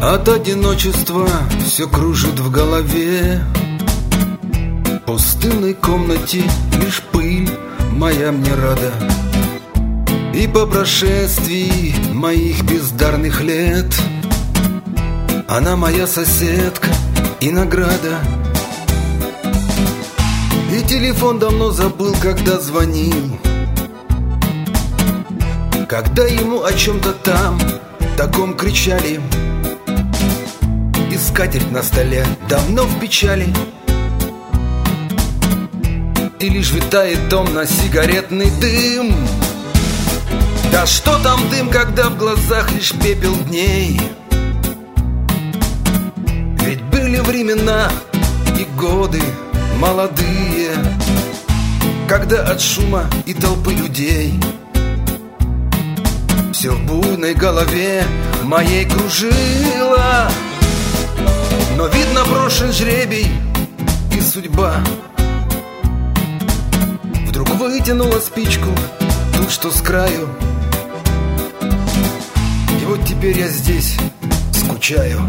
От одиночества все кружит в голове. В пустынной комнате лишь пыль моя мне рада. И по прошествии моих бездарных лет она моя соседка и награда. И телефон давно забыл, когда звонил, когда ему о чем-то там таком кричали. И скатерть на столе давно в печали. И лишь витает томно-сигаретный дым. Да что там дым, когда в глазах лишь пепел дней. Ведь были времена и годы молодые, когда от шума и толпы людей все в буйной голове моей кружило. Но видно брошен жребий, и судьба вдруг вытянула спичку, ту, что с краю. И вот теперь я здесь скучаю,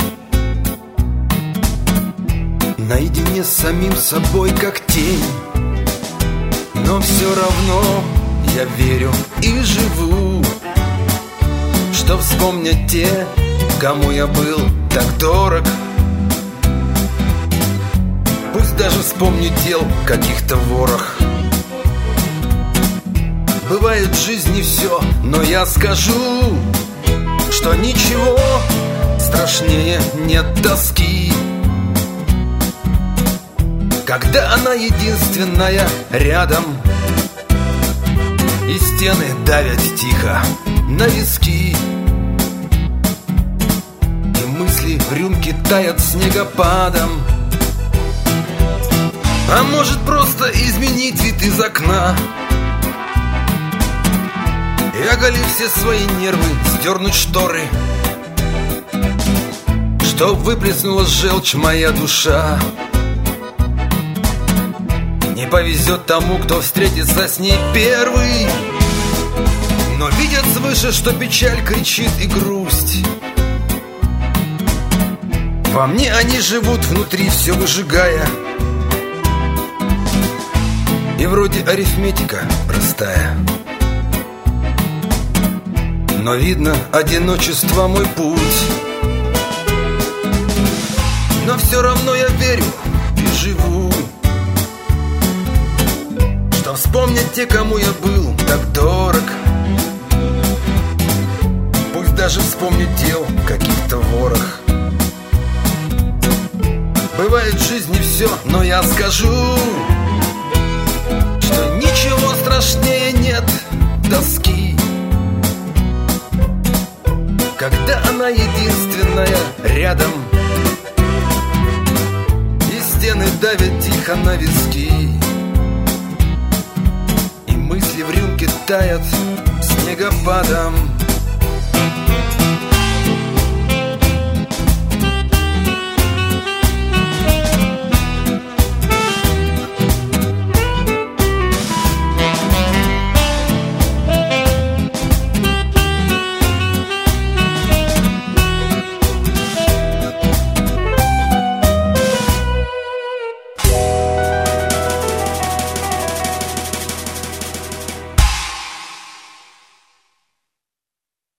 наедине с самим собой, как тень. Но все равно я верю и живу, что вспомнят те, кому я был так дорог. Пусть даже вспомню дел каких-то ворох. Бывает в жизни все, но я скажу, что ничего страшнее нет тоски, когда она единственная рядом, и стены давят тихо на виски, и мысли в рюмке таят снегопадом. А может просто изменить вид из окна и, оголив все свои нервы, сдернуть шторы, чтоб выплеснула желчь моя душа. Не повезет тому, кто встретится с ней первый, но видят свыше, что печаль кричит и грусть. Во мне они живут внутри, все выжигая. И вроде арифметика простая, но видно одиночество мой путь. Но все равно я верю и живу, что вспомнят те, кому я был так дорог. Пусть даже вспомнят дел каких-то ворох. Бывает в жизни все, но я скажу, что ничего страшнее нет тоски, когда она единственная рядом, и стены давят тихо на виски, и мысли в рюмке таят снегопадом.